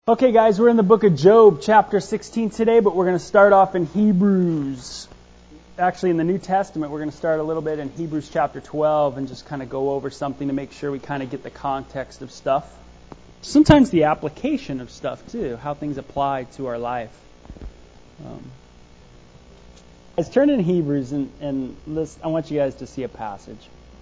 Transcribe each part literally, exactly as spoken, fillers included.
Okay, guys, we're in the book of Job, chapter sixteen today, but we're going to start off in Hebrews. Actually, in the New Testament, we're going to start a little bit in Hebrews chapter twelve and just kind of go over something to make sure we kind of get the context of stuff. Sometimes the application of stuff, too, how things apply to our life. Um, let's turn in Hebrews, and, and listen, I want you guys to see a passage.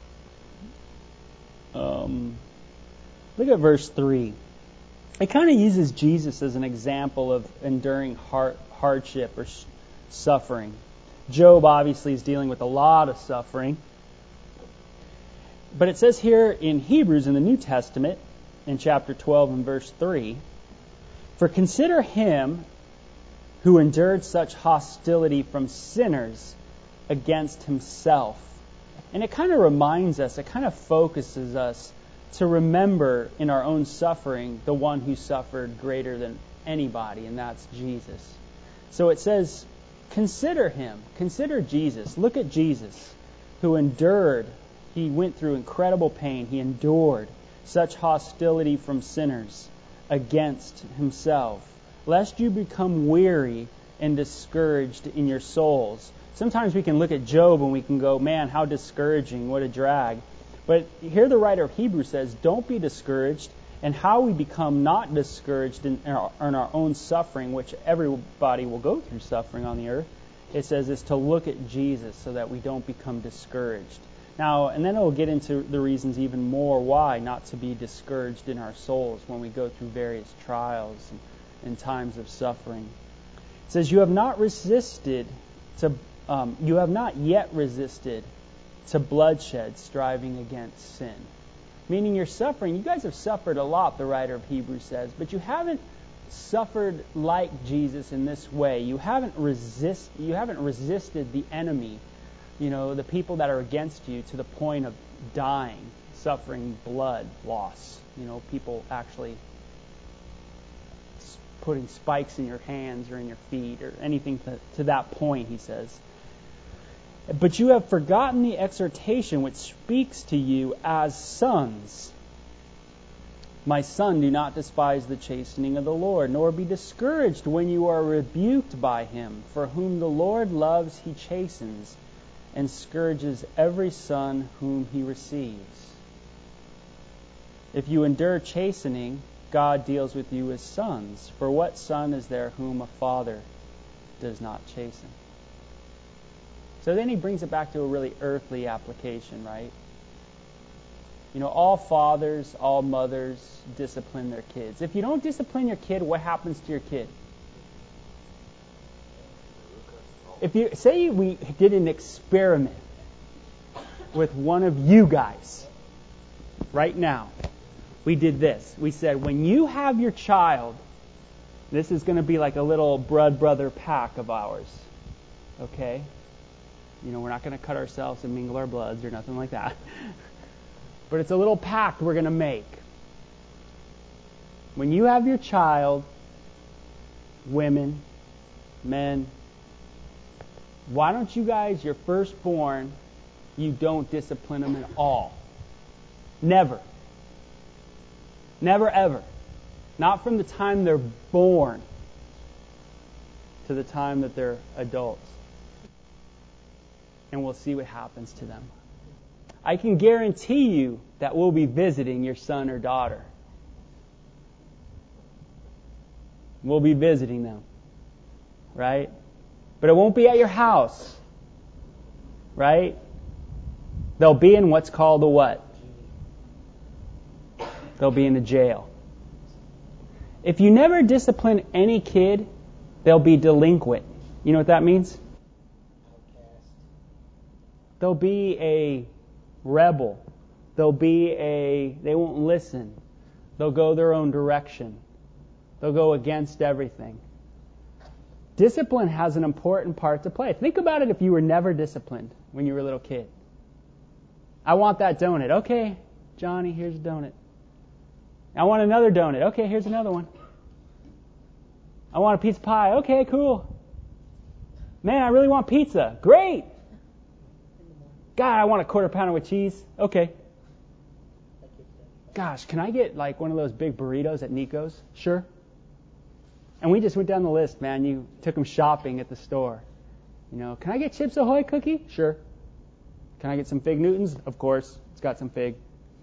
Um, look at verse three. It kind of uses Jesus as an example of enduring hard, hardship or sh- suffering. Job obviously is dealing with a lot of suffering. But it says here in Hebrews in the New Testament, in chapter twelve and verse three, "For consider him who endured such hostility from sinners against himself." And it kind of reminds us, it kind of focuses us to remember in our own suffering the one who suffered greater than anybody, and that's Jesus. So it says, consider him, consider Jesus. Look at Jesus, who endured. He went through incredible pain. He endured such hostility from sinners against himself, lest you become weary and discouraged in your souls. Sometimes we can look at Job and we can go, man, how discouraging, what a drag. But here the writer of Hebrews says, don't be discouraged. And how we become not discouraged in our, in our own suffering, which everybody will go through suffering on the earth, it says is to look at Jesus so that we don't become discouraged. Now, and then it will get into the reasons even more why not to be discouraged in our souls when we go through various trials and, and times of suffering. It says, you have not resisted to, um, you have not yet resisted to bloodshed, striving against sin. Meaning you're suffering. You guys have suffered a lot, the writer of Hebrews says, but you haven't suffered like Jesus in this way. You haven't resist. You haven't resisted the enemy, you know, the people that are against you to the point of dying, suffering blood loss. You know, people actually putting spikes in your hands or in your feet or anything to, to that point, he says. But you have forgotten the exhortation which speaks to you as sons. My son, do not despise the chastening of the Lord, nor be discouraged when you are rebuked by him. For whom the Lord loves, he chastens, and scourges every son whom he receives. If you endure chastening, God deals with you as sons. For what son is there whom a father does not chasten? So then he brings it back to a really earthly application, right? You know, all fathers, all mothers discipline their kids. If you don't discipline your kid, what happens to your kid? If you say we did an experiment with one of you guys right now, we did this. We said, when you have your child, this is going to be like a little blood brother pack of ours, okay? You know, we're not going to cut ourselves and mingle our bloods or nothing like that. But it's a little pact we're going to make. When you have your child, women, men, why don't you guys, your firstborn, you don't discipline them at all? Never. Never, ever. Not from the time they're born to the time that they're adults. And we'll see what happens to them. I can guarantee you that we'll be visiting your son or daughter. We'll be visiting them. Right? But it won't be at your house. Right? They'll be in what's called a what? They'll be in a jail. If you never discipline any kid, they'll be delinquent. You know what that means? They'll be a rebel. They'll be a, they won't listen. They'll go their own direction. They'll go against everything. Discipline has an important part to play. Think about it if you were never disciplined when you were a little kid. I want that donut. Okay, Johnny, here's a donut. I want another donut. Okay, here's another one. I want a pizza pie. Okay, cool. Man, I really want pizza. Great. God, I want a quarter pounder with cheese. Okay. Gosh, can I get like one of those big burritos at Nico's? Sure. And we just went down the list, man. You took them shopping at the store. You know, can I get Chips Ahoy cookie? Sure. Can I get some Fig Newtons? Of course. It's got some fig.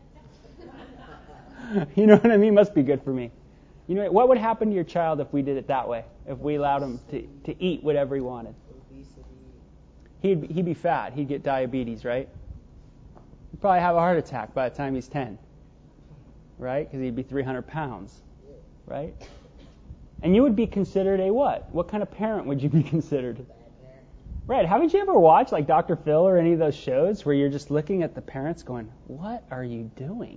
You know what I mean? Must be good for me. You know, what would happen to your child if we did it that way? If we allowed him to, to eat whatever he wanted? He'd, he'd be fat. He'd get diabetes, right? He'd probably have a heart attack by the time he's ten. Right? Because he'd be three hundred pounds. Right? And you would be considered a what? What kind of parent would you be considered? Right. Haven't you ever watched like Doctor Phil or any of those shows where you're just looking at the parents going, what are you doing?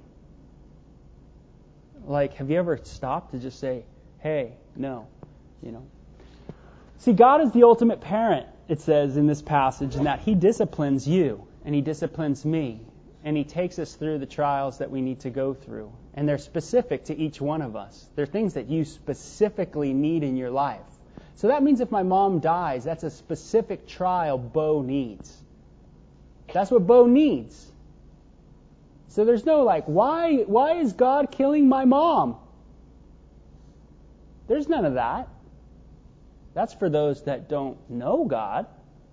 Like, have you ever stopped to just say, hey, no, you know? See, God is the ultimate parent, it says in this passage, in that He disciplines you and He disciplines me. And He takes us through the trials that we need to go through. And they're specific to each one of us. They're things that you specifically need in your life. So that means if my mom dies, that's a specific trial Bo needs. That's what Bo needs. So there's no like, why, why is God killing my mom? There's none of that. That's for those that don't know God.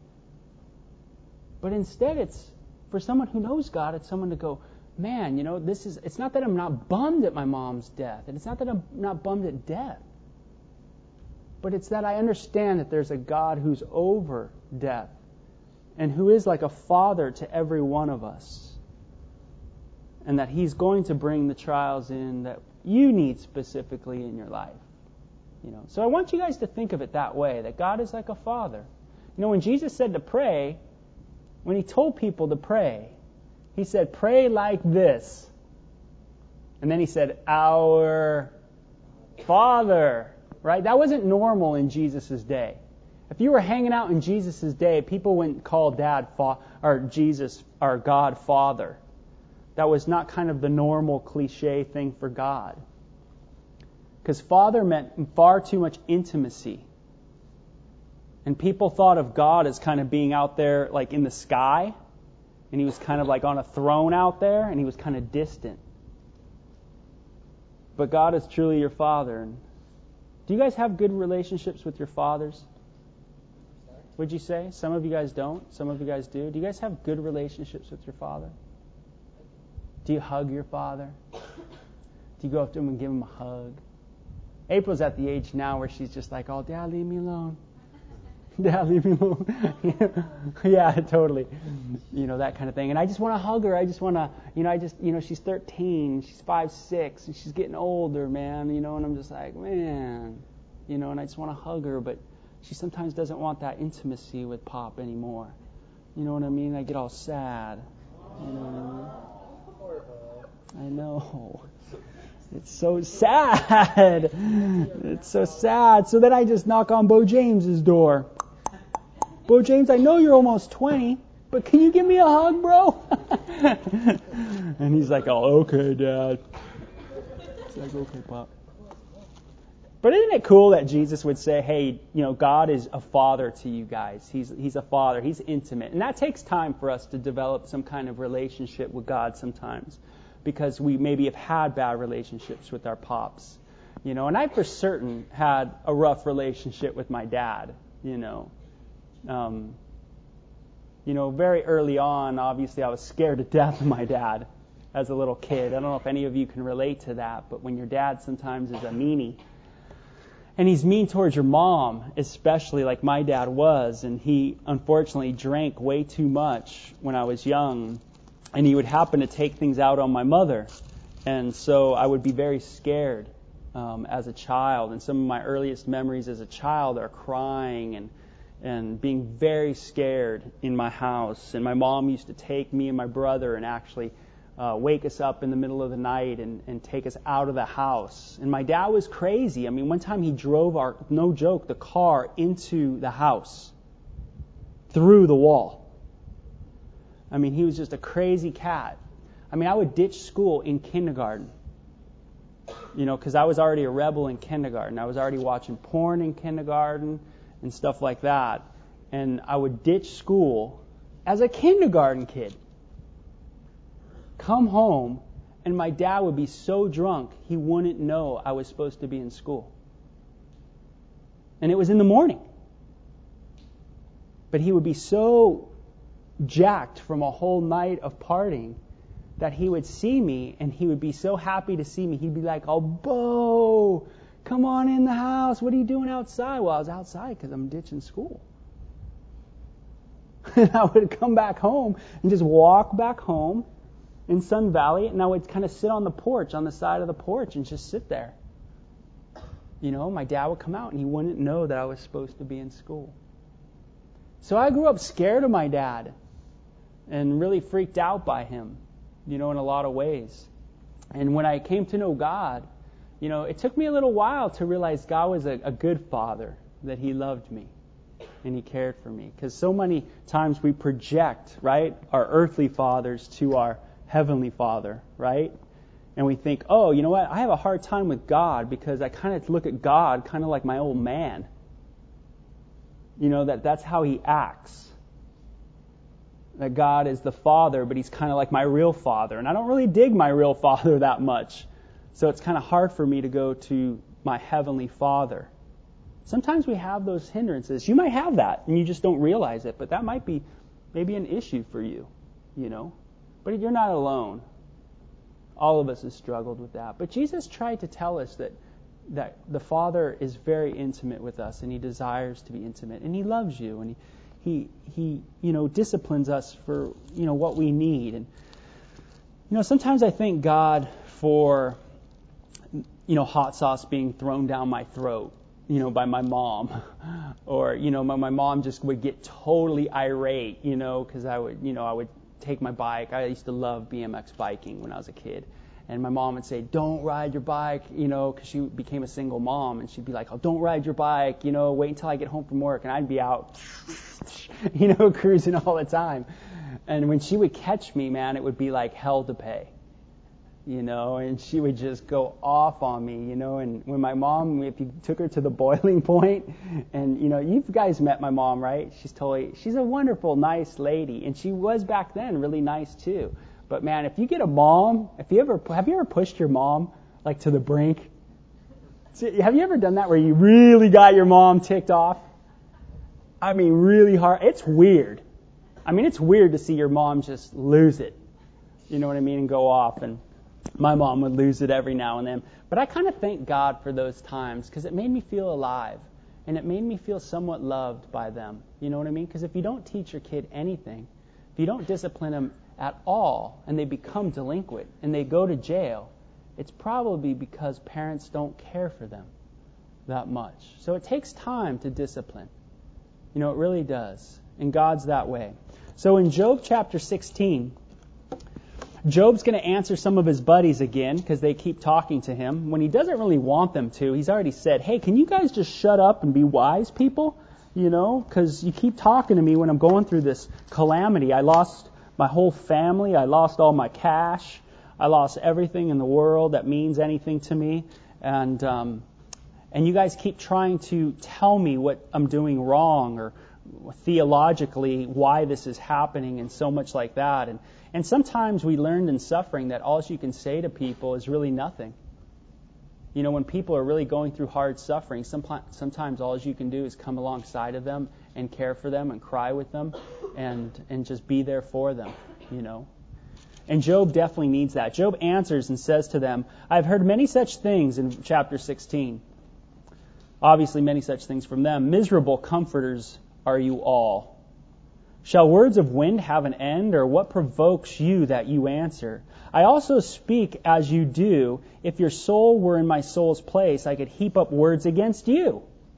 But instead it's for someone who knows God, it's someone to go, man, you know, this is, it's not that I'm not bummed at my mom's death, and it's not that I'm not bummed at death, but it's that I understand that there's a God who's over death and who is like a father to every one of us, and that He's going to bring the trials in that you need specifically in your life. You know, so I want you guys to think of it that way, that God is like a father. You know, when Jesus said to pray, when He told people to pray, He said, pray like this. And then He said, our Father. Right? That wasn't normal in Jesus' day. If you were hanging out in Jesus' day, people wouldn't call Dad fa- or Jesus or God Father. That was not kind of the normal cliche thing for God. Because Father meant far too much intimacy. And people thought of God as kind of being out there like in the sky. And He was kind of like on a throne out there, and He was kind of distant. But God is truly your Father. And do you guys have good relationships with your fathers? Would you say? Some of you guys don't. Some of you guys do. Do you guys have good relationships with your father? Do you hug your father? Do you go up to him and give him a hug? April's at the age now where she's just like, oh, Dad, leave me alone. Dad, leave me alone. Yeah, totally. You know, that kind of thing. And I just want to hug her. I just want to, you know, I just, you know, she's thirteen, she's five, six, and she's getting older, man, you know, and I'm just like, man, you know, and I just want to hug her, but she sometimes doesn't want that intimacy with Pop anymore. You know what I mean? I get all sad. You know what I mean? I know. It's so sad. It's so sad. So then I just knock on Bo James's door. Bo James, I know you're almost twenty, but can you give me a hug, bro? And he's like, oh, okay, Dad. It's like, okay, Pop. But isn't it cool that Jesus would say, hey, you know, God is a father to you guys. He's he's a father. He's intimate. And that takes time for us to develop some kind of relationship with God sometimes, because we maybe have had bad relationships with our pops. You know, and I for certain had a rough relationship with my dad, you know. Um, you know, very early on, obviously, I was scared to death of my dad as a little kid. I don't know if any of you can relate to that, but when your dad sometimes is a meanie, and he's mean towards your mom, especially like my dad was, and he unfortunately drank way too much when I was young, and he would happen to take things out on my mother. And so I would be very scared um, as a child. And some of my earliest memories as a child are crying and and being very scared in my house. And my mom used to take me and my brother and actually uh, wake us up in the middle of the night and, and take us out of the house. And my dad was crazy. I mean, one time he drove our, no joke, the car into the house through the wall. I mean, he was just a crazy cat. I mean, I would ditch school in kindergarten, you know, because I was already a rebel in kindergarten. I was already watching porn in kindergarten and stuff like that. And I would ditch school as a kindergarten kid, come home, and my dad would be so drunk he wouldn't know I was supposed to be in school. And it was in the morning. But he would be so jacked from a whole night of partying that he would see me and he would be so happy to see me. He'd be like, "Oh, Bo, come on in the house. What are you doing outside?" Well, I was outside because I'm ditching school. And I would come back home and just walk back home in Sun Valley, and I would kind of sit on the porch, on the side of the porch, and just sit there. You know, my dad would come out and he wouldn't know that I was supposed to be in school. So I grew up scared of my dad and really freaked out by him, you know, in a lot of ways. And when I came to know God, you know, it took me a little while to realize God was a, a good father, that he loved me and he cared for me. Because so many times we project, right, our earthly fathers to our heavenly Father, right? And we think, oh, you know what, I have a hard time with God because I kind of look at God kind of like my old man. You know, that that's how he acts. That God is the Father, but he's kind of like my real father. And I don't really dig my real father that much. So it's kind of hard for me to go to my heavenly Father. Sometimes we have those hindrances. You might have that, and you just don't realize it. But that might be maybe an issue for you, you know. But you're not alone. All of us have struggled with that. But Jesus tried to tell us that that the Father is very intimate with us, and he desires to be intimate, and he loves you, and he he he you know disciplines us for you know what we need. And you know sometimes I thank God for you know hot sauce being thrown down my throat, you know by my mom, or you know my, my mom just would get totally irate, you know because I would you know I would take my bike. I used to love B M X biking when I was a kid. And my mom would say, "Don't ride your bike," you know, because she became a single mom. And she'd be like, "Oh, don't ride your bike, you know, wait until I get home from work." And I'd be out, you know, cruising all the time. And when she would catch me, man, it would be like hell to pay, you know, and she would just go off on me, you know. And when my mom, if you took her to the boiling point, and, you know, you guys met my mom, right? She's totally, she's a wonderful, nice lady. And she was back then really nice, too. But man, if you get a mom, if you ever have you ever pushed your mom like to the brink? Have you ever done that where you really got your mom ticked off? I mean, really hard. It's weird. I mean, it's weird to see your mom just lose it. You know what I mean? And go off. And my mom would lose it every now and then. But I kind of thank God for those times because it made me feel alive. And it made me feel somewhat loved by them. You know what I mean? Because if you don't teach your kid anything, if you don't discipline them at all, and they become delinquent, and they go to jail, it's probably because parents don't care for them that much. So it takes time to discipline. You know, it really does. And God's that way. So in Job chapter sixteen, Job's going to answer some of his buddies again, because they keep talking to him. When he doesn't really want them to, he's already said, "Hey, can you guys just shut up and be wise people? You know, because you keep talking to me when I'm going through this calamity. I lost my whole family. I lost all my cash. I lost everything in the world that means anything to me. And um, and you guys keep trying to tell me what I'm doing wrong or theologically why this is happening and so much like that." And and sometimes we learned in suffering that all you can say to people is really nothing. You know, when people are really going through hard suffering, sometimes all you can do is come alongside of them and care for them and cry with them and and just be there for them, you know. And Job definitely needs that. Job answers and says to them, "I've heard many such things," in chapter sixteen. Obviously many such things from them. "Miserable comforters are you all. Shall words of wind have an end, or what provokes you that you answer? I also speak as you do. If your soul were in my soul's place, I could heap up words against you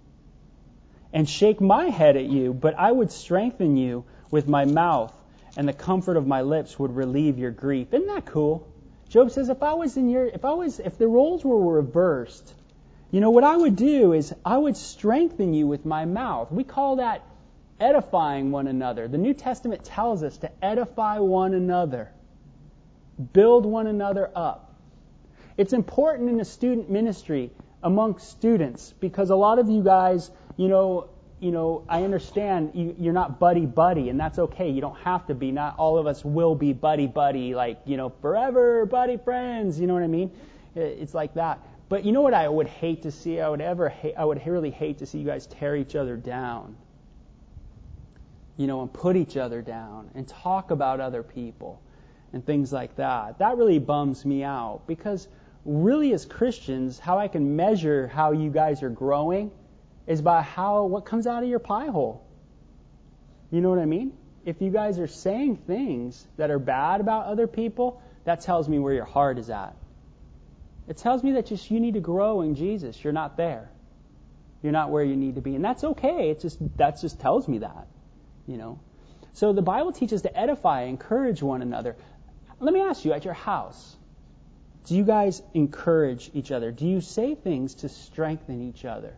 and shake my head at you, but I would strengthen you with my mouth, and the comfort of my lips would relieve your grief." Isn't that cool? Job says, if I was in your, if I was, if the roles were reversed, you know, what I would do is I would strengthen you with my mouth. We call that edifying one another. The New Testament tells us to edify one another. Build one another up. It's important in a student ministry amongst students because a lot of you guys, you know, you know, I understand you, you're not buddy-buddy, and that's okay. You don't have to be. Not all of us will be buddy-buddy, like, you know, forever buddy friends. You know what I mean? It's like that. But you know what I would hate to see? I would ever hate, I would really hate to see you guys tear each other down. You know, and put each other down and talk about other people and things like that. That really bums me out, because really as Christians, how I can measure how you guys are growing is by how what comes out of your pie hole. You know what I mean? If you guys are saying things that are bad about other people, that tells me where your heart is at. It tells me that just you need to grow in Jesus. You're not there. You're not where you need to be. And that's okay. It just that just tells me that. You know. So the Bible teaches to edify, encourage one another. Let me ask you, at your house, do you guys encourage each other? Do you say things to strengthen each other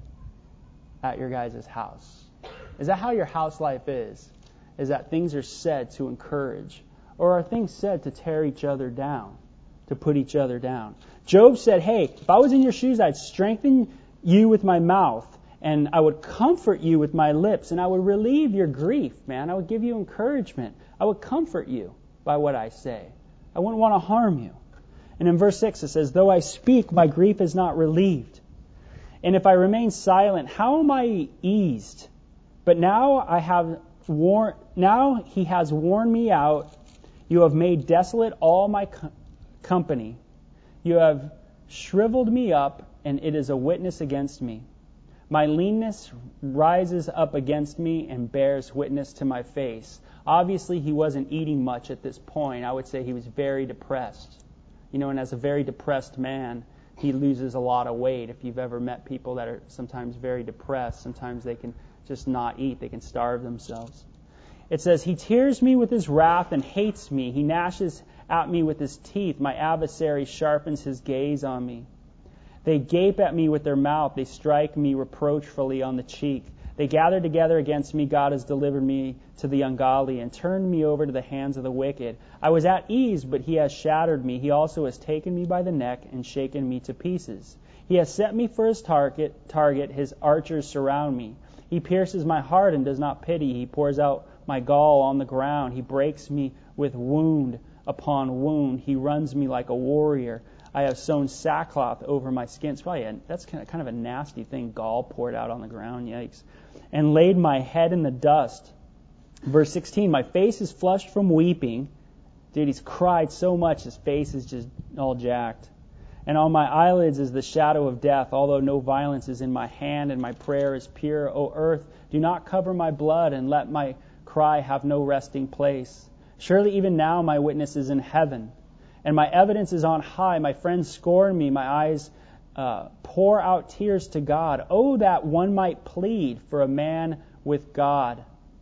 at your guys' house? Is that how your house life is? Is that things are said to encourage? Or are things said to tear each other down, to put each other down? Job said, hey, if I was in your shoes, I'd strengthen you with my mouth, and I would comfort you with my lips, and I would relieve your grief, man. I would give you encouragement. I would comfort you by what I say. I wouldn't want to harm you. And in verse six it says, though I speak, my grief is not relieved. And if I remain silent, how am I eased? But now I have worn, now he has worn me out. You have made desolate all my co- company. You have shriveled me up, and it is a witness against me. My leanness rises up against me and bears witness to my face. Obviously, he wasn't eating much at this point. I would say he was very depressed. You know, and as a very depressed man, he loses a lot of weight. If you've ever met people that are sometimes very depressed, sometimes they can just not eat. They can starve themselves. It says, he tears me with his wrath and hates me. He gnashes at me with his teeth. My adversary sharpens his gaze on me. They gape at me with their mouth. They strike me reproachfully on the cheek. They gather together against me. God has delivered me to the ungodly and turned me over to the hands of the wicked. I was at ease, but he has shattered me. He also has taken me by the neck and shaken me to pieces. He has set me for his target. Target. His archers surround me. He pierces my heart and does not pity. He pours out my gall on the ground. He breaks me with wound upon wound. He runs me like a warrior. I have sewn sackcloth over my skin. It's probably a, that's kind of, kind of a nasty thing, gall poured out on the ground. Yikes. And laid my head in the dust. Verse sixteen, my face is flushed from weeping. Dude, he's cried so much, his face is just all jacked. And on my eyelids is the shadow of death, although no violence is in my hand, and my prayer is pure. O earth, do not cover my blood, and let my cry have no resting place. Surely even now my witness is in heaven, and my evidence is on high. My friends scorn me. My eyes uh, pour out tears to God. Oh, that one might plead for a man with God,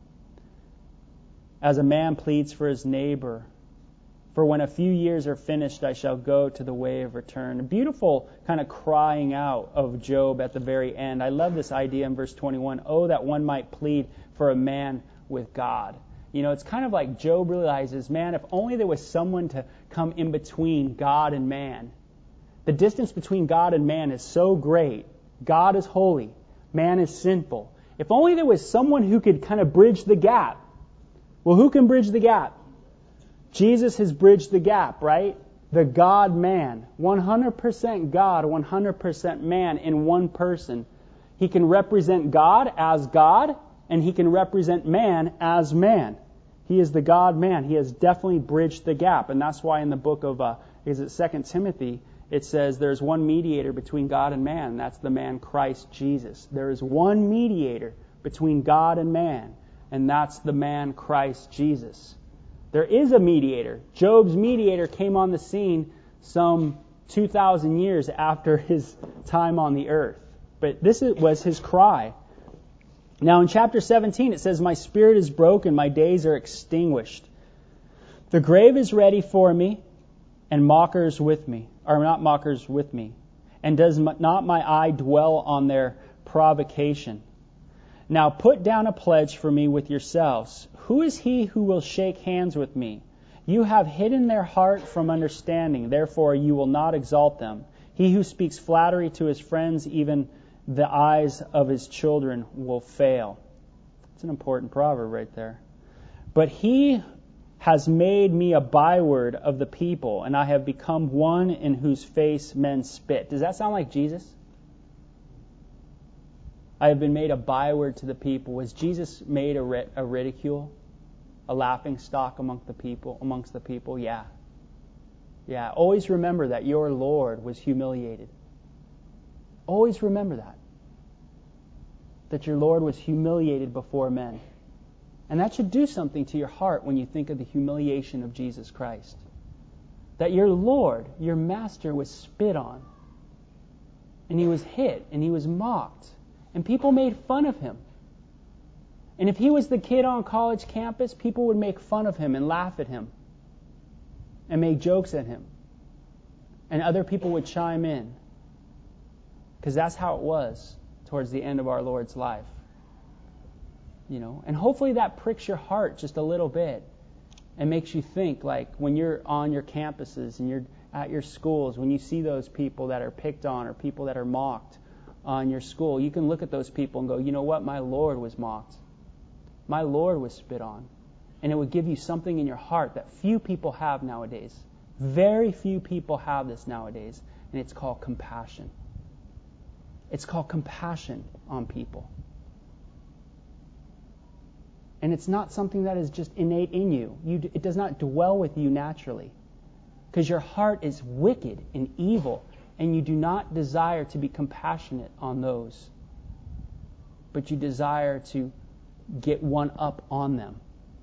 as a man pleads for his neighbor. For when a few years are finished, I shall go to the way of return. A beautiful kind of crying out of Job at the very end. I love this idea in verse twenty-one. Oh, that one might plead for a man with God. You know, it's kind of like Job realizes, man, if only there was someone to come in between God and man. The distance between God and man is so great. God is holy. Man is sinful. If only there was someone who could kind of bridge the gap. Well, who can bridge the gap? Jesus has bridged the gap, right? The God-man. one hundred percent God, one hundred percent man in one person. He can represent God as God, and he can represent man as man. He is the God-man. He has definitely bridged the gap. And that's why in the book of, uh, is it Second Timothy, it says there's one mediator between God and man, and that's the man Christ Jesus. There is one mediator between God and man, and that's the man Christ Jesus. There is a mediator. Job's mediator came on the scene some two thousand years after his time on the earth. But this was his cry. Now in chapter seventeen it says, my spirit is broken, my days are extinguished. The grave is ready for me, and mockers with me, or not mockers with me. And does not my eye dwell on their provocation? Now put down a pledge for me with yourselves. Who is he who will shake hands with me? You have hidden their heart from understanding, therefore you will not exalt them. He who speaks flattery to his friends, even the eyes of his children will fail. It's an important proverb right there. But he has made me a byword of the people, and I have become one in whose face men spit. Does that sound like Jesus? I have been made a byword to the people. Was Jesus made a, ri- a ridicule, a laughing stock among the people, amongst the people? Yeah. Yeah. Always remember that your Lord was humiliated. Always remember that. That your Lord was humiliated before men. And that should do something to your heart when you think of the humiliation of Jesus Christ. That your Lord, your Master, was spit on. And He was hit, and He was mocked. And people made fun of Him. And if He was the kid on college campus, people would make fun of Him and laugh at Him. And make jokes at Him. And other people would chime in. Because that's how it was towards the end of our Lord's life. You know, and hopefully that pricks your heart just a little bit and makes you think, like when you're on your campuses and you're at your schools, when you see those people that are picked on or people that are mocked on your school, you can look at those people and go, you know what, my Lord was mocked. My Lord was spit on. And it would give you something in your heart that few people have nowadays. Very few people have this nowadays, and it's called compassion. It's called compassion on people. And it's not something that is just innate in you. you it does not dwell with you naturally. Because your heart is wicked and evil, and you do not desire to be compassionate on those. But you desire to get one up on them.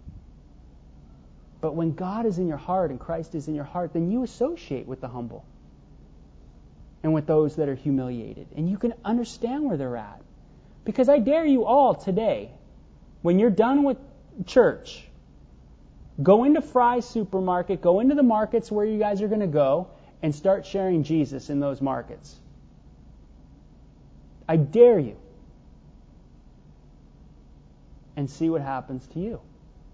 But when God is in your heart and Christ is in your heart, then you associate with the humble and with those that are humiliated. And you can understand where they're at. Because I dare you all today, when you're done with church, go into Fry's supermarket, go into the markets where you guys are going to go, and start sharing Jesus in those markets. I dare you. And see what happens to you.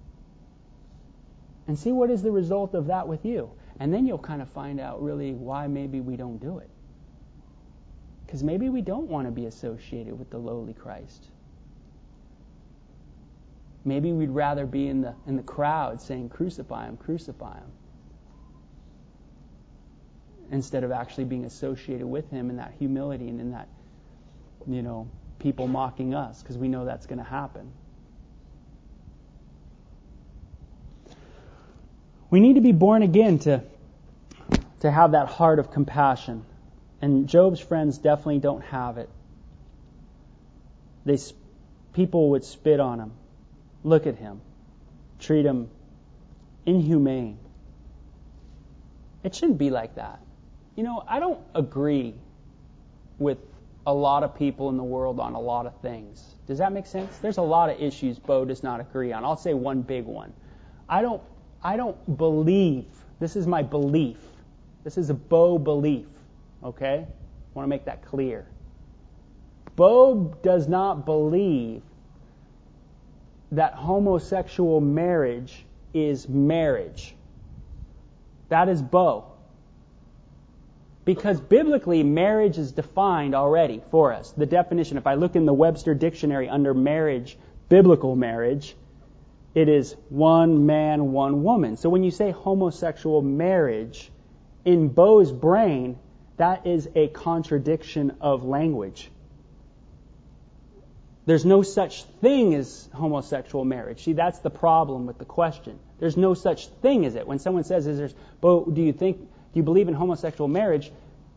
And see what is the result of that with you. And then you'll kind of find out really why maybe we don't do it. Because maybe we don't want to be associated with the lowly Christ. Maybe we'd rather be in the in the crowd saying, crucify Him, crucify Him. Instead of actually being associated with Him in that humility and in that, you know, people mocking us, because we know that's going to happen. We need to be born again to, to have that heart of compassion. And Job's friends definitely don't have it. They, people would spit on him, look at him, treat him inhumane. It shouldn't be like that. You know, I don't agree with a lot of people in the world on a lot of things. Does that make sense? There's a lot of issues Bo does not agree on. I'll say one big one. I don't I don't believe, this is my belief. This is a Bo belief, okay? I want to make that clear. Bo does not believe that homosexual marriage is marriage. That is Bo. Because biblically, marriage is defined already for us. The definition, if I look in the Webster Dictionary under marriage, biblical marriage, it is one man, one woman. So when you say homosexual marriage, in Bo's brain, that is a contradiction of language. There's no such thing as homosexual marriage. See, that's the problem with the question. There's no such thing as it. When someone says, "Is there, Bo, do you think, do you believe in homosexual marriage?"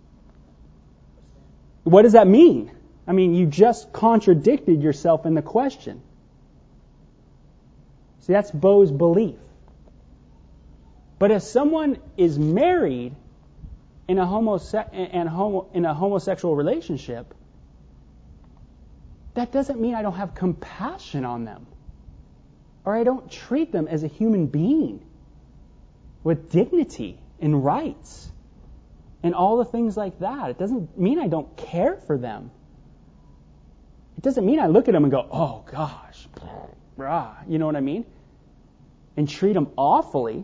What does that mean? I mean, you just contradicted yourself in the question. See, that's Bo's belief. But if someone is married in a homose- and homo- in a homosexual relationship, that doesn't mean I don't have compassion on them. Or I don't treat them as a human being with dignity and rights and all the things like that. It doesn't mean I don't care for them. It doesn't mean I look at them and go, oh gosh, rah, you know what I mean? And treat them awfully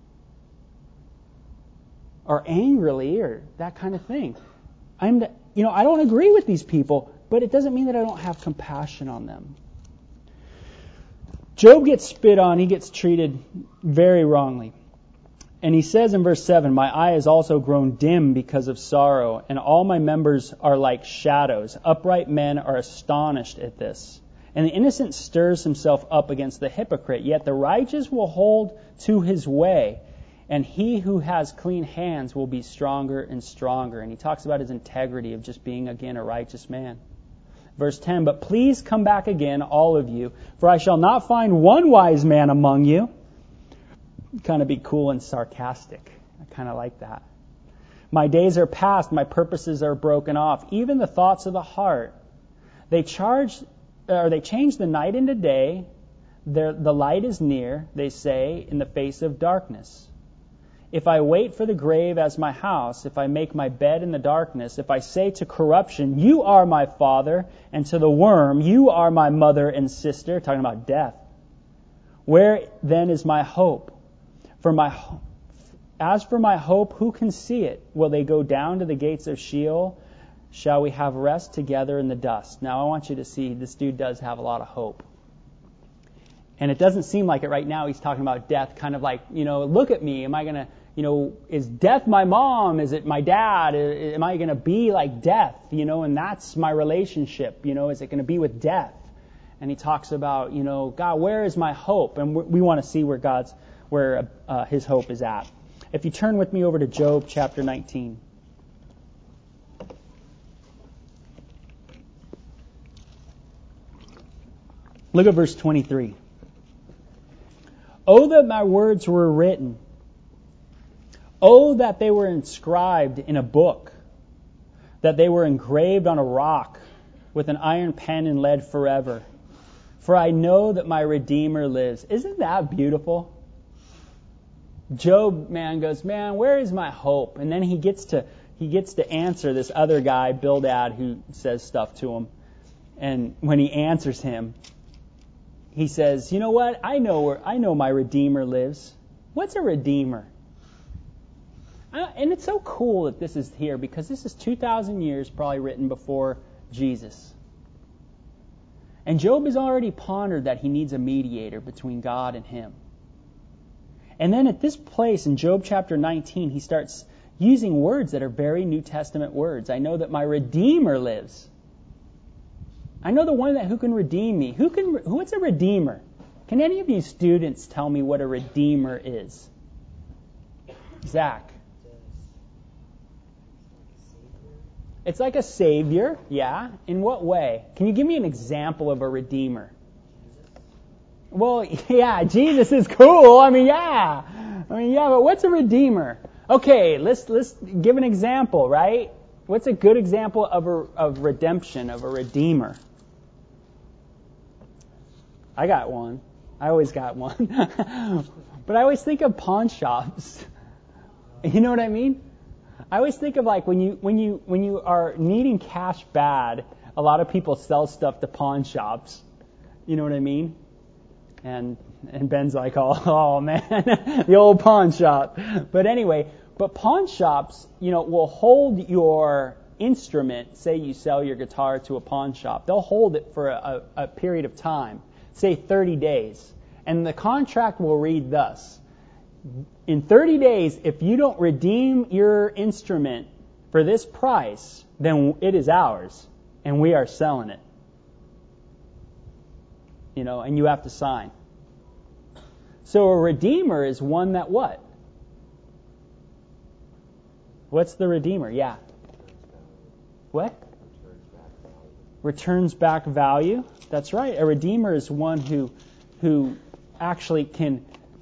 or angrily or that kind of thing. I'm, the, you know, I don't agree with these people, but it doesn't mean that I don't have compassion on them. Job gets spit on. He gets treated very wrongly. And he says in verse seven, my eye has also grown dim because of sorrow, and all my members are like shadows. Upright men are astonished at this. And the innocent stirs himself up against the hypocrite, yet the righteous will hold to his way, and he who has clean hands will be stronger and stronger. And he talks about his integrity of just being, again, a righteous man. Verse ten, but please come back again, all of you, for I shall not find one wise man among you. Kind of be cool and sarcastic. I kind of like that. My days are past, my purposes are broken off, even the thoughts of the heart. They charge, or they change the night into day. Their, the light is near, they say, in the face of darkness. If I wait for the grave as my house, if I make my bed in the darkness, if I say to corruption, you are my father, and to the worm, you are my mother and sister, talking about death, where then is my hope? For my, as for my hope, who can see it? Will they go down to the gates of Sheol? Shall we have rest together in the dust? Now I want you to see this dude does have a lot of hope. And it doesn't seem like it right now. He's talking about death, kind of like, you know, look at me. Am I going to, you know, is death my mom? Is it my dad? Am I going to be like death? You know, and that's my relationship. You know, is it going to be with death? And he talks about, you know, God, where is my hope? And we want to see where God's, where uh, his hope is at. If you turn with me over to Job chapter nineteen. Look at verse twenty-three. Oh, that my words were written. Oh, that they were inscribed in a book, that they were engraved on a rock with an iron pen and lead forever. For I know that my Redeemer lives. Isn't that beautiful? Job, man, goes, man, where is my hope? And then he gets to he gets to answer this other guy, Bildad, who says stuff to him. And when he answers him, he says, you know what? I know where I know my Redeemer lives. What's a Redeemer? Uh, and it's so cool that this is here, because this is two thousand years probably written before Jesus. And Job has already pondered that he needs a mediator between God and him. And then at this place in Job chapter nineteen, he starts using words that are very New Testament words. I know that my Redeemer lives. I know the one that who can redeem me. Who can? What's a redeemer? Can any of you students tell me what a redeemer is? Zach. It's like a savior, yeah. In what way? Can you give me an example of a redeemer? Well, yeah, Jesus is cool. I mean, yeah. I mean, yeah, but what's a redeemer? Okay, let's let's give an example, right? What's a good example of a, of redemption, of a redeemer? I got one. I always got one. But I always think of pawn shops. You know what I mean? I always think of like when you when you when you are needing cash bad, a lot of people sell stuff to pawn shops. You know what I mean? And and Ben's like, oh, oh man, the old pawn shop. But anyway, but pawn shops, you know, will hold your instrument. Say you sell your guitar to a pawn shop, they'll hold it for a, a period of time, say thirty days, and the contract will read thus: in thirty days, if you don't redeem your instrument for this price, then it is ours, and we are selling it. You know, and you have to sign. So a redeemer is one that what? What's the redeemer? Yeah. What? Returns back value. That's right. A redeemer is one who who actually can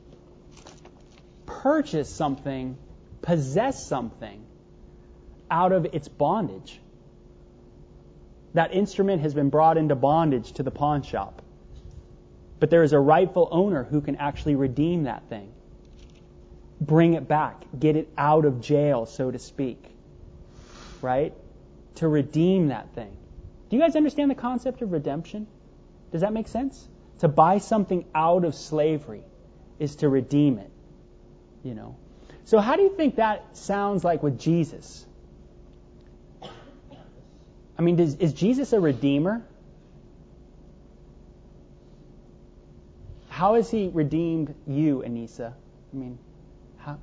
purchase something, possess something out of its bondage. That instrument has been brought into bondage to the pawn shop. But there is a rightful owner who can actually redeem that thing. Bring it back. Get it out of jail, so to speak. Right? To redeem that thing. Do you guys understand the concept of redemption? Does that make sense? To buy something out of slavery is to redeem it. You know. So how do you think that sounds like with Jesus? I mean, does, is Jesus a redeemer? How has He redeemed you, Anissa? I mean, how?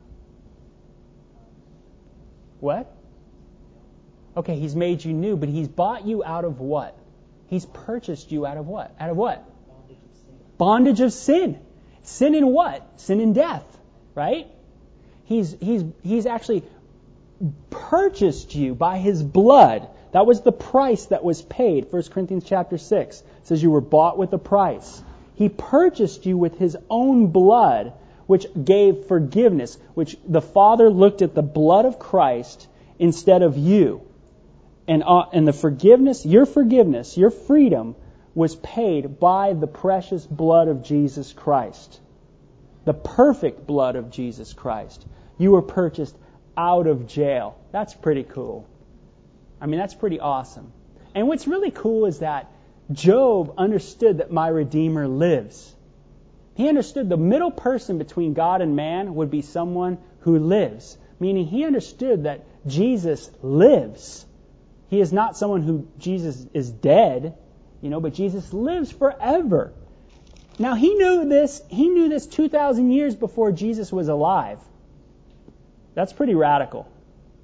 What? Okay, He's made you new, but He's bought you out of what? He's purchased you out of what? Out of what? Bondage of sin. Sin in what? Sin in death, right? He's he's he's actually purchased you by His blood. That was the price that was paid. First Corinthians chapter six says you were bought with a price. He purchased you with His own blood, which gave forgiveness, which the Father looked at the blood of Christ instead of you. And, uh, and the forgiveness, your forgiveness, your freedom was paid by the precious blood of Jesus Christ. The perfect blood of Jesus Christ. You were purchased out of jail. That's pretty cool. I mean, that's pretty awesome. And what's really cool is that Job understood that my Redeemer lives. He understood the middle person between God and man would be someone who lives. Meaning he understood that Jesus lives. He is not someone who Jesus is dead, you know, but Jesus lives forever. Now he knew this, he knew this two thousand years before Jesus was alive. That's pretty radical.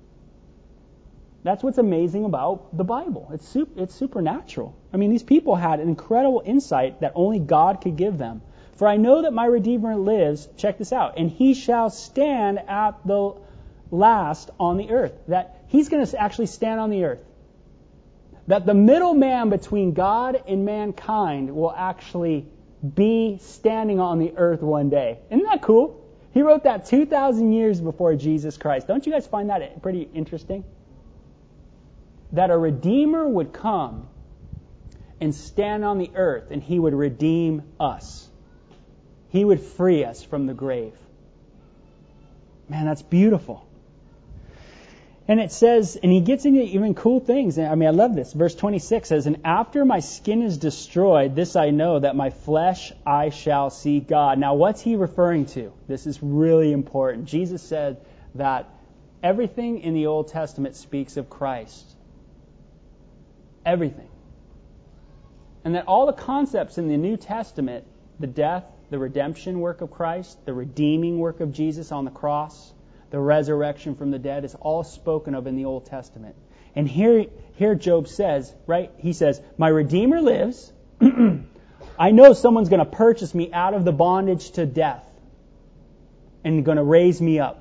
That's what's amazing about the Bible. It's super, it's supernatural. I mean, these people had an incredible insight that only God could give them. For I know that my Redeemer lives, check this out, and He shall stand at the last on the earth. That He's going to actually stand on the earth. That the middleman between God and mankind will actually be standing on the earth one day. Isn't that cool? He wrote that two thousand years before Jesus Christ. Don't you guys find that pretty interesting? That a Redeemer would come and stand on the earth and He would redeem us. He would free us from the grave. Man, that's beautiful. And it says, and he gets into even cool things. I mean, I love this. Verse twenty-six says, and after my skin is destroyed, this I know, that my flesh I shall see God. Now, what's he referring to? This is really important. Jesus said that everything in the Old Testament speaks of Christ. Everything. And that all the concepts in the New Testament, the death, the redemption work of Christ, the redeeming work of Jesus on the cross, the resurrection from the dead, is all spoken of in the Old Testament. And here, here Job says, right, he says, my Redeemer lives. I know someone's going to purchase me out of the bondage to death and going to raise me up.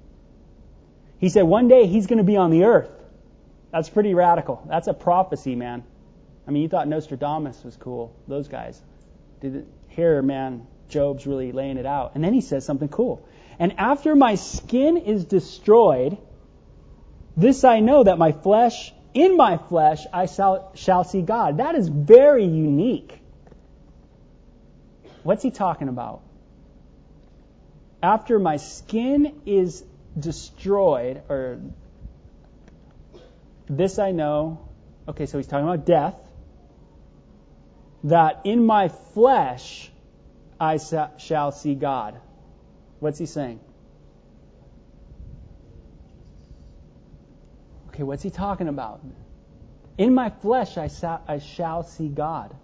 He said one day He's going to be on the earth. That's pretty radical. That's a prophecy, man. I mean, you thought Nostradamus was cool. Those guys. Did it, here, man, Job's really laying it out. And then he says something cool. And after my skin is destroyed, this I know, that my flesh, in my flesh, I shall, shall see God. That is very unique. What's he talking about? After my skin is destroyed, or this I know, okay, so he's talking about death, that in my flesh I shall see God. What's he saying? Okay, what's he talking about? In my flesh I, sa- I shall see God.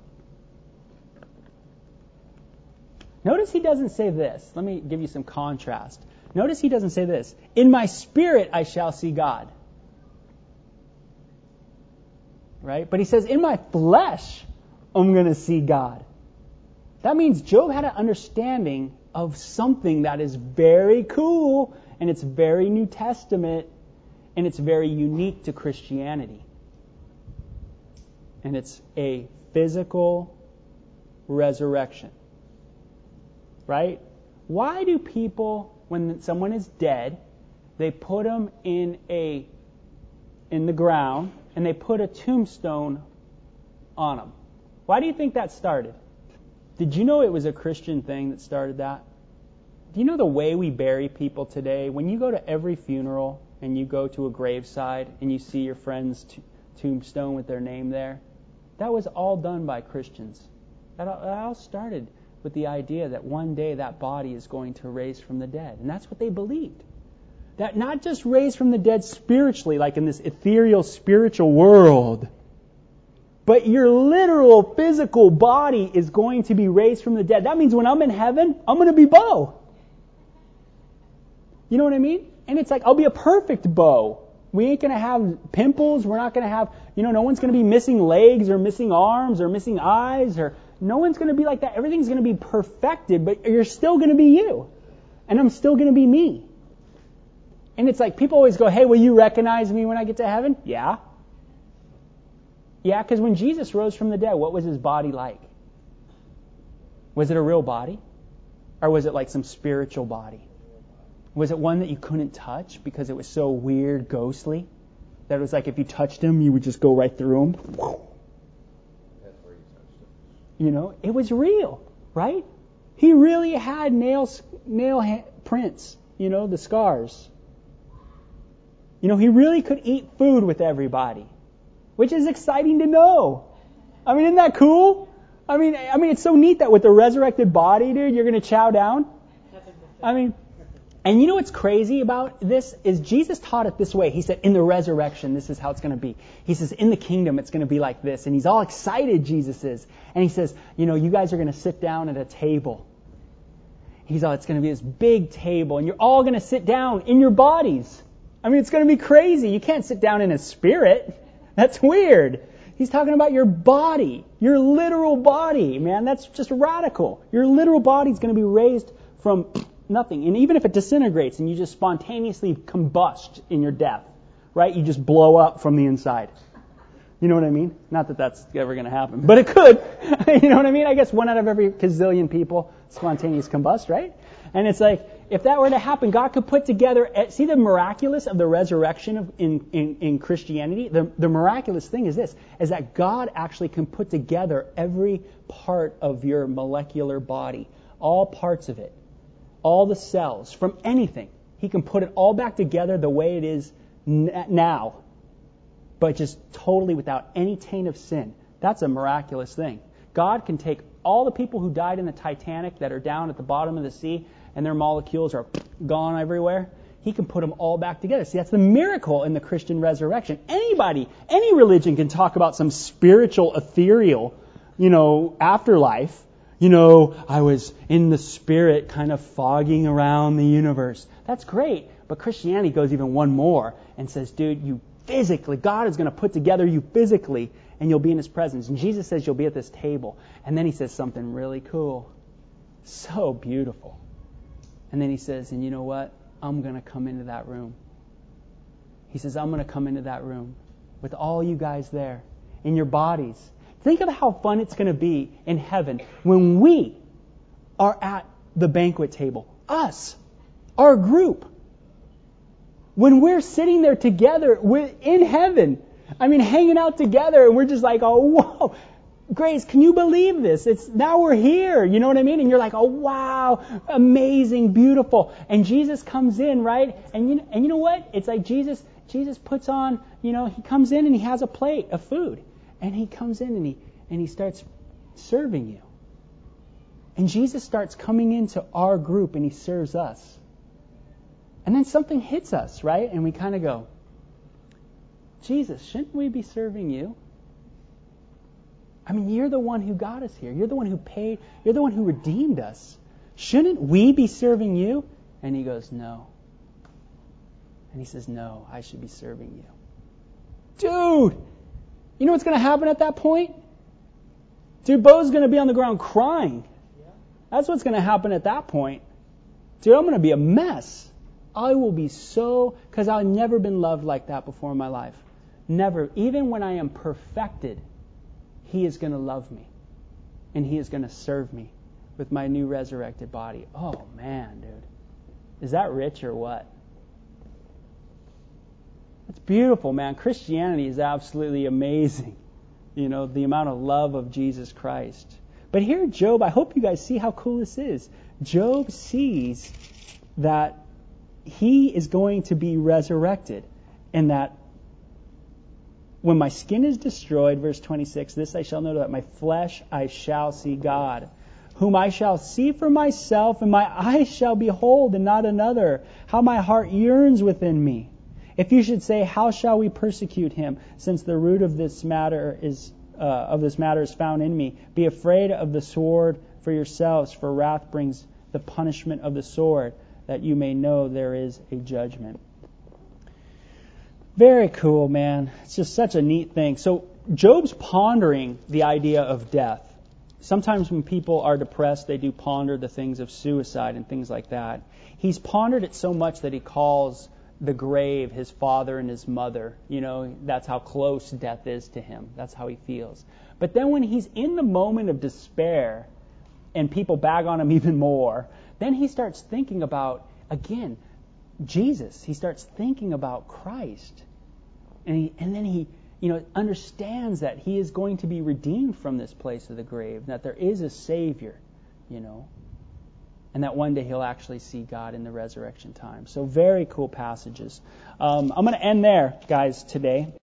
Notice he doesn't say this. Let me give you some contrast. Notice he doesn't say this. In my spirit I shall see God. Right? But he says, in my flesh I'm going to see God. That means Job had an understanding of something that is very cool, and it's very New Testament, and it's very unique to Christianity. And it's a physical resurrection. Right? Why do people, when someone is dead, they put them in a in the ground and they put a tombstone on them? Why do you think that started? Did you know it was a Christian thing that started that? Do you know the way we bury people today? When you go to every funeral and you go to a graveside and you see your friend's t- tombstone with their name there, that was all done by Christians. That all, that all started with the idea that one day that body is going to raise from the dead. And that's what they believed. That not just raise from the dead spiritually, like in this ethereal spiritual world, But your literal physical body is going to be raised from the dead. That means when I'm in heaven, I'm going to be Bo. You know what I mean? And it's like, I'll be a perfect Bo. We ain't going to have pimples. We're not going to have, you know, no one's going to be missing legs or missing arms or missing eyes, or no one's going to be like that. Everything's going to be perfected, but you're still going to be you. And I'm still going to be me. And it's like, people always go, hey, will you recognize me when I get to heaven? Yeah. Yeah, because when Jesus rose from the dead, what was his body like? Was it a real body? Or was it like some spiritual body? Was it one that you couldn't touch because it was so weird, ghostly? That it was like if you touched him, you would just go right through him? That's where you touched him. You know, it was real, right? He really had nails, nail ha- prints, you know, the scars. You know, he really could eat food with everybody, which is exciting to know. I mean, isn't that cool? I mean, I mean, it's so neat that with the resurrected body, dude, you're going to chow down. I mean, and you know what's crazy about this is Jesus taught it this way. He said, in the resurrection, this is how it's going to be. He says, in the kingdom, it's going to be like this. And he's all excited, Jesus is. And he says, you know, you guys are going to sit down at a table. He's all, it's going to be this big table, and you're all going to sit down in your bodies. I mean, it's going to be crazy. You can't sit down in a spirit. That's weird. He's talking about your body, your literal body, man. That's just radical. Your literal body is going to be raised from nothing. And even if it disintegrates and you just spontaneously combust in your death, right? You just blow up from the inside. You know what I mean? Not that that's ever going to happen, but it could. You know what I mean? I guess one out of every gazillion people spontaneous combust, right? And it's like, if that were to happen, God could put together, see the miraculous of the resurrection of, in, in, in Christianity? The, the miraculous thing is this, is that God actually can put together every part of your molecular body, all parts of it, all the cells, from anything. He can put it all back together the way it is n- now, but just totally without any taint of sin. That's a miraculous thing. God can take all the people who died in the Titanic that are down at the bottom of the sea and their molecules are gone everywhere. He can put them all back together. See, that's the miracle in the Christian resurrection. Anybody, any religion can talk about some spiritual, ethereal, you know, afterlife. You know, I was in the spirit kind of fogging around the universe. That's great. But Christianity goes even one more and says, dude, you physically, God is going to put together you physically and you'll be in His presence. And Jesus says you'll be at this table. And then He says something really cool. So beautiful. And then He says, and you know what? I'm going to come into that room. He says, I'm going to come into that room with all you guys there in your bodies. Think of how fun it's going to be in heaven when we are at the banquet table. Us. Our group. When we're sitting there together in heaven. I mean, hanging out together, and we're just like, oh, whoa. Grace, can you believe this? It's now we're here. You know what I mean? And you're like, oh, wow. Amazing. Beautiful. And Jesus comes in, right? And you, and you know what? It's like Jesus, Jesus puts on, you know, He comes in and He has a plate of food. And He comes in and he and he starts serving you. And Jesus starts coming into our group and He serves us. And then something hits us, right? And we kind of go, Jesus, shouldn't we be serving you? I mean, you're the one who got us here. You're the one who paid. You're the one who redeemed us. Shouldn't we be serving you? And He goes, no. And He says, no, I should be serving you. Dude! You know what's going to happen at that point? Dude, Bo's going to be on the ground crying. That's what's going to happen at that point. Dude, I'm going to be a mess. I will be so... Because I've never been loved like that before in my life. Never. Even when I am perfected, He is going to love me. And He is going to serve me with my new resurrected body. Oh, man, dude. Is that rich or what? It's beautiful, man. Christianity is absolutely amazing. You know, the amount of love of Jesus Christ. But here, Job, I hope you guys see how cool this is. Job sees that he is going to be resurrected. And that when my skin is destroyed, verse twenty-six, this I shall know, that my flesh I shall see God, whom I shall see for myself, and my eyes shall behold, and not another. How my heart yearns within me. If you should say, how shall we persecute him, since the root of this matter is uh, of this matter is found in me. Be afraid of the sword for yourselves, for wrath brings the punishment of the sword, that you may know there is a judgment. Very cool, man. It's just such a neat thing. So Job's pondering the idea of death. Sometimes when people are depressed, they do ponder the things of suicide and things like that. He's pondered it so much that he calls the grave his father and his mother. You know, that's how close death is to him. That's how he feels. But then when he's in the moment of despair and people bag on him even more, then he starts thinking about, again, Jesus. He starts thinking about Christ. And he, and then he, you know, understands that he is going to be redeemed from this place of the grave, that there is a Savior, you know, and that one day he'll actually see God in the resurrection time. So very cool passages. Um, I'm going to end there, guys, today.